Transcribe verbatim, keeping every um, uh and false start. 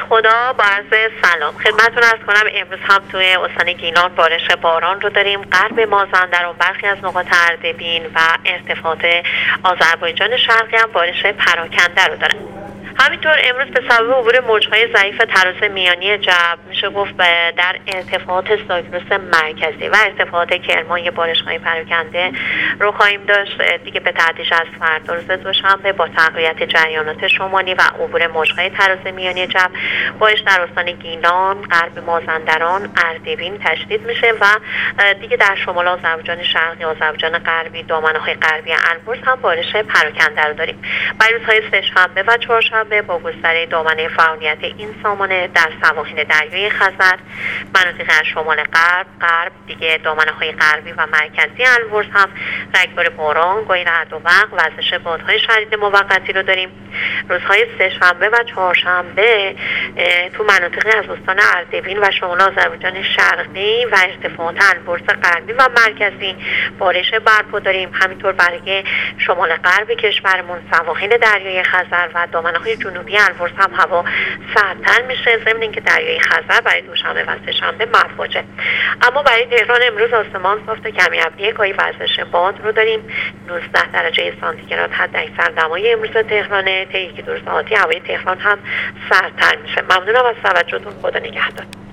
خدا، با عرض سلام خدمتتون عرض کنم. امروز هم توی استان گیلان بارش باران رو داریم. غرب مازندران، برخی از نقاط اردبیل و ارتفاعات آذربایجان شرقی هم بارش پراکنده رو داره. همینطور امروز به سبب عبور موج‌های ضعیف تراز میانی جو میشه گفت در ارتفاعات زاگرس مرکزی و ارتفاعات کرمان یه بارش‌های پراکنده رو خواهیم داشت دیگه به تدریج از فردا روز دوشنبه با تقویت جریانات شمالی و عبور موج‌های تراز میانی جو بارش در استان گیلان، غرب مازندران، اردبیل تشدید میشه و دیگه در شمال آذربایجان شرقی، آذربایجان غربی، دامنه‌های غربی البرز هم بارش پراکنده رو داریم. برای روزهای سه‌شنبه و چهارشنبه با گستره دامنه فعالیت این سامانه در سواحل دریای خزر، مناطق از شمال غرب، غرب دیگه دامنه‌های غربی و مرکزی البرز هم رگبار باران، گاهی رعد و برق، وزش بادهای شدید موقتی رو داریم. روزهای سه‌شنبه و چهارشنبه تو مناطقی از استان اردبیل و شمال آذربایجان شرقی و ارتفاعات البرز غربی و مرکزی بارش برپا داریم. همینطور برای شمال غربی کشورمون، سواحل دریای خزر و دامنه‌های جنوبی البرز هم هوا سردتر میشه، ضمن اینکه دریای خزر برای دوشنبه و سه‌شنبه مواجه. اما برای تهران امروز آسمان صاف تا کمی ابری، گاهی وزش باد رو داریم. نوزده درجه سانتیگراد حد اکثر دمای امروز تهرانه. تا یکی دو ساعتی هوای تهران هم سردتر میشه. ممنونم از توجهتون. خدا نگهدار.